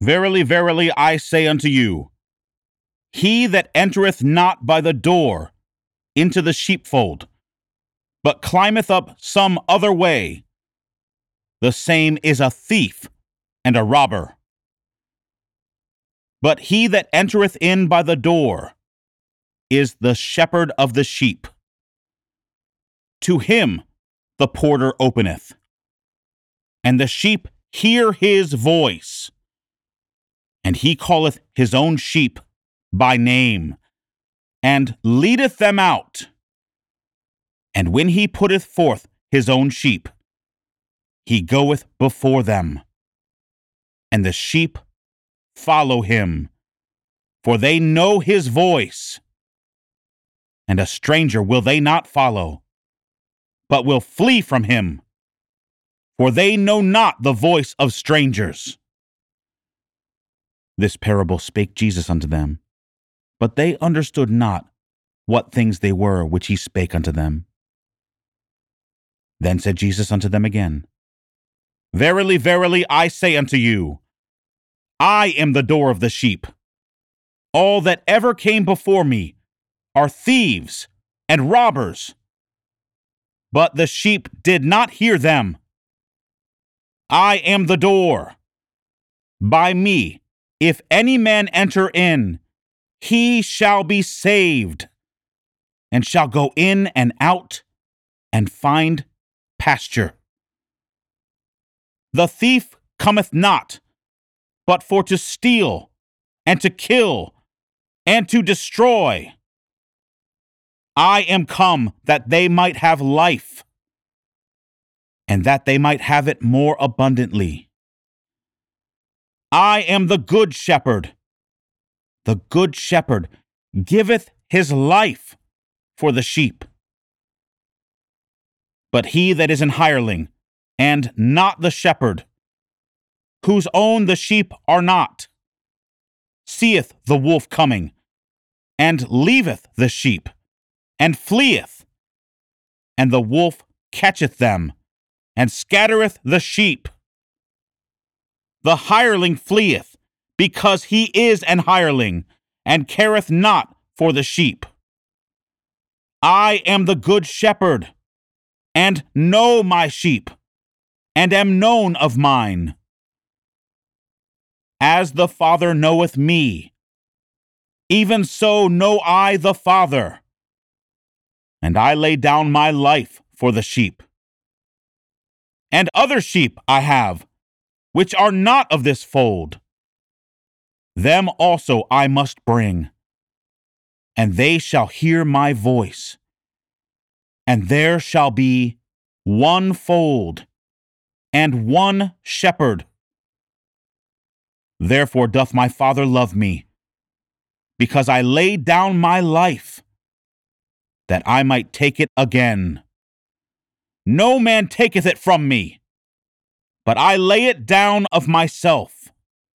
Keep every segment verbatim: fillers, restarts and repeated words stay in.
Verily, verily, I say unto you, he that entereth not by the door into the sheepfold, but climbeth up some other way, the same is a thief and a robber. But he that entereth in by the door is the shepherd of the sheep. To him the porter openeth, and the sheep hear his voice, and he calleth his own sheep by name, and leadeth them out. And when he putteth forth his own sheep, he goeth before them, and the sheep follow him, for they know his voice. And a stranger will they not follow, but will flee from him, for they know not the voice of strangers. This parable spake Jesus unto them, but they understood not what things they were which he spake unto them. Then said Jesus unto them again, Verily, verily, I say unto you, I am the door of the sheep. All that ever came before me are thieves and robbers, but the sheep did not hear them. I am the door. By me, if any man enter in, he shall be saved, and shall go in and out, and find pasture. The thief cometh not, but for to steal, and to kill, and to destroy. I am come that they might have life, and that they might have it more abundantly. I am the good shepherd. The good shepherd giveth his life for the sheep. But he that is an hireling, and not the shepherd, whose own the sheep are not, seeth the wolf coming, and leaveth the sheep, and fleeth. And the wolf catcheth them, and scattereth the sheep. The hireling fleeth, because he is an hireling, and careth not for the sheep. I am the good shepherd, and know my sheep, and am known of mine. As the Father knoweth me, even so know I the Father, and I lay down my life for the sheep. And other sheep I have, which are not of this fold. Them also I must bring, and they shall hear my voice. And there shall be one fold, and one shepherd. Therefore doth my Father love me, because I laid down my life, that I might take it again. No man taketh it from me, but I lay it down of myself.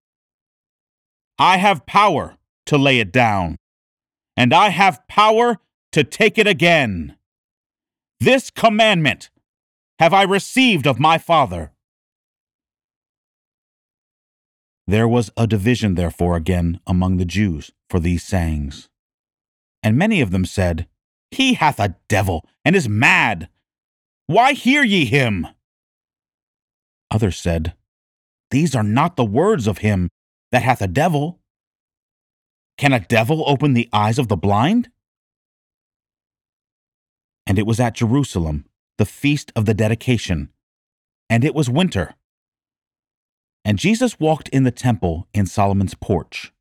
I have power to lay it down, and I have power to take it again. This commandment have I received of my Father. There was a division therefore again among the Jews for these sayings. And many of them said, He hath a devil, and is mad. Why hear ye him? Others said, These are not the words of him that hath a devil. Can a devil open the eyes of the blind? And it was at Jerusalem, the feast of the dedication, and it was winter. And Jesus walked in the temple in Solomon's porch.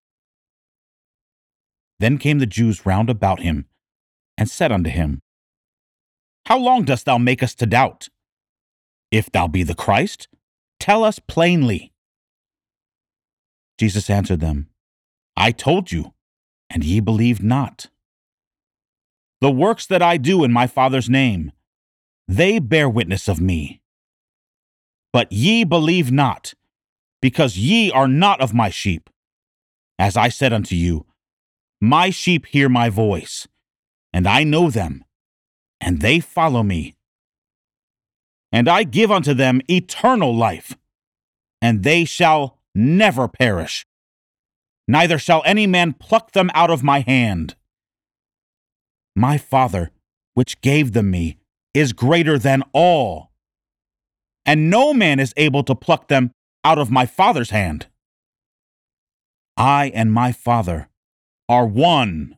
Then came the Jews round about him, and said unto him, How long dost thou make us to doubt? If thou be the Christ, tell us plainly. Jesus answered them, I told you, and ye believed not. The works that I do in my Father's name, they bear witness of me. But ye believe not, because ye are not of my sheep. As I said unto you, my sheep hear my voice, and I know them, and they follow me. And I give unto them eternal life, and they shall never perish, neither shall any man pluck them out of my hand. My Father, which gave them me, is greater than all, and no man is able to pluck them out of my Father's hand. I and my Father are one."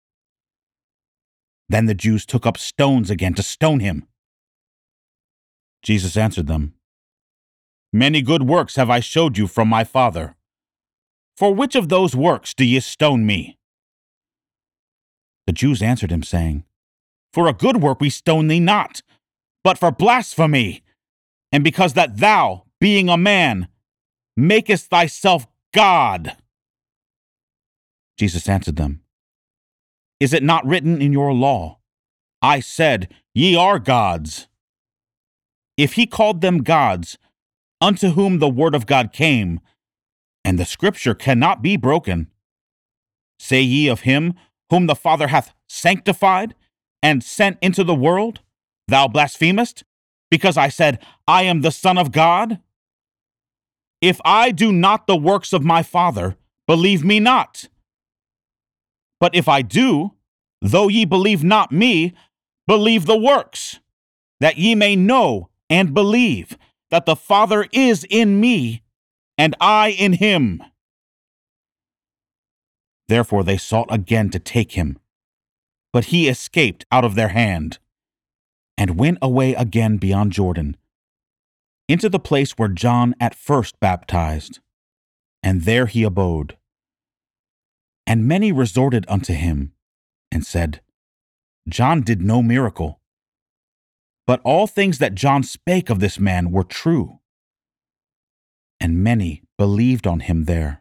Then the Jews took up stones again to stone him. Jesus answered them, "Many good works have I showed you from my Father. For which of those works do ye stone me?" The Jews answered him, saying, "For a good work we stone thee not, but for blasphemy, and because that thou, being a man, makest thyself God." Jesus answered them, "Is it not written in your law, I said, ye are gods? If he called them gods, unto whom the word of God came, and the scripture cannot be broken, say ye of him whom the Father hath sanctified and sent into the world, thou blasphemest, because I said, I am the Son of God? If I do not the works of my Father, believe me not. But if I do, though ye believe not me, believe the works, that ye may know and believe that the Father is in me, and I in him." Therefore they sought again to take him, but he escaped out of their hand, and went away again beyond Jordan, into the place where John at first baptized, and there he abode. And many resorted unto him, and said, John did no miracle, but all things that John spake of this man were true. And many believed on him there.